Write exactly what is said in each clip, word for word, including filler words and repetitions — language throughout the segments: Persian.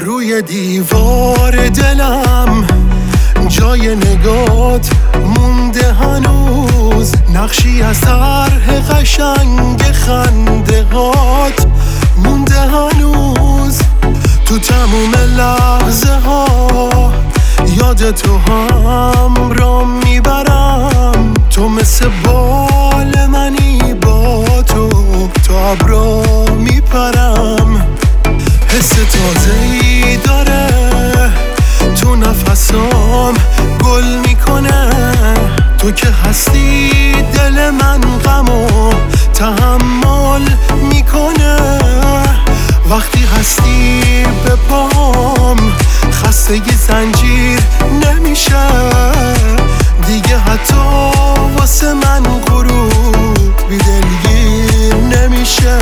روی دیوار دلم جای نگات مونده هنوز، نقشی از طرح قشنگ خنده هات مونده هنوز. تو تموم لحظه ها یاد تو هم را میبرم، تو مثل بال منی با تو تا ابرا میپرم. حس تازه‌ای داره تو نفسام گل میکنه، تو که هستی دل من غمو تحمل میکنه. وقتی هستی به پام خسته ی زنجیر نمیشه دیگه، حتی واسه من غروب بیدلگیر نمیشه.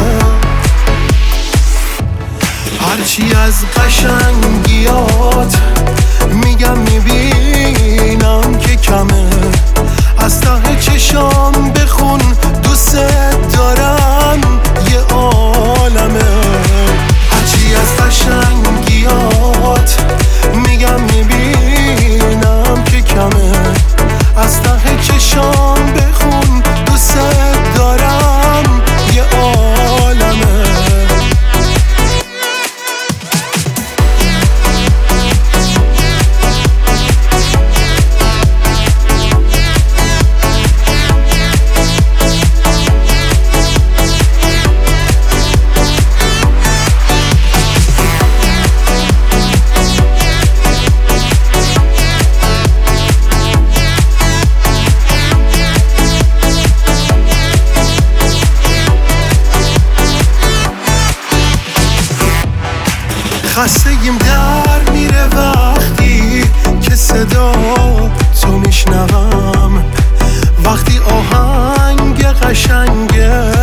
هرچی از قشنگیات میگم میبینم که کمه، از ته چشام بخون دوست دارم یه عالمه. هرچی از قشنگیات میگم میبینم که کمه، از ته چشام بخون دوست دارم یه عالمه. خستگیم در میره وقتی که صدا تو میشنوم، وقتی آهنگ قشنگ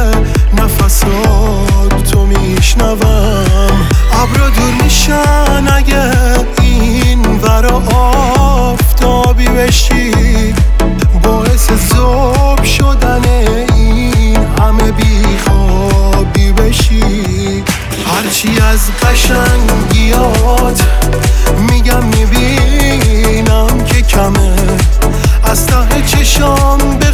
نفسات تو میشنوم. ابرا دور میشن اگه این ورا آفتابی بشی، باعث ذوب شدن این همه بیخوابی بشی. هرچی از قشنگیات میگم میبینم که کمه، از ته چشام